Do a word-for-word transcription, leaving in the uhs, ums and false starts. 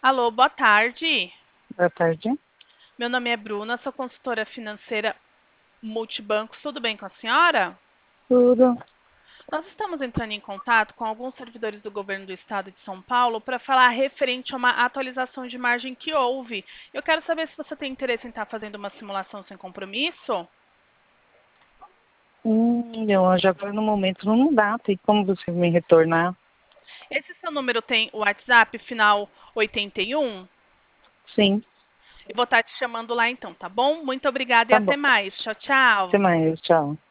Alô, boa tarde. Boa tarde. Meu nome é Bruna, sou consultora financeira multibancos. Tudo bem com a senhora? Tudo. Nós estamos entrando em contato com alguns servidores do governo do estado de São Paulo para falar referente a uma atualização de margem que houve. Eu quero saber se você tem interesse em estar fazendo uma simulação sem compromisso. Hum, eu já agora no momento não dá. Tem como você me retornar? Esse seu número tem o WhatsApp final oitenta e um? Sim, Eu vou estar te chamando lá então, tá bom? Muito obrigada e tá até bom. mais. Tchau, Até tchau. mais. Tchau.